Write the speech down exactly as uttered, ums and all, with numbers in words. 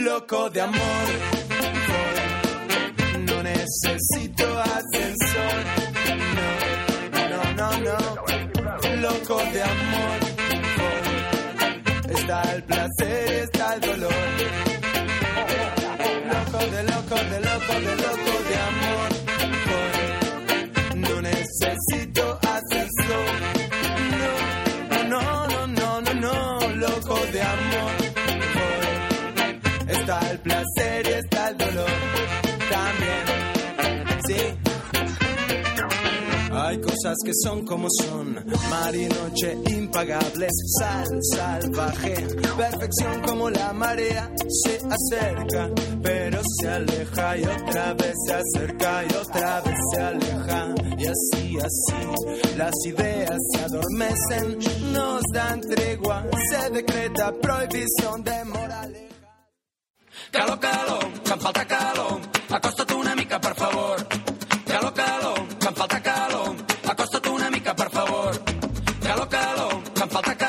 loco de amor. No necesito ascensor. No, no, no, no. Loco de amor. Está el placer y está el dolor. Loco de loco, de loco, de loco de amor. No necesito ascensor. No, no, no, no, no, no. Loco de amor. Está el placer y está el dolor. También, sí. Hay cosas que son como son, mar y noche impagables, sal salvaje, perfección como la marea, se acerca, pero se aleja y otra vez se acerca y otra vez se aleja, y así, así, las ideas se adormecen, nos dan tregua, se decreta prohibición de moraleja. Calor, calor, que em falta calor, acosta't una mica, per favor. Calor, calor, que em falta calor, acosta't una mica, per favor. Calor, calor, que em falta calor.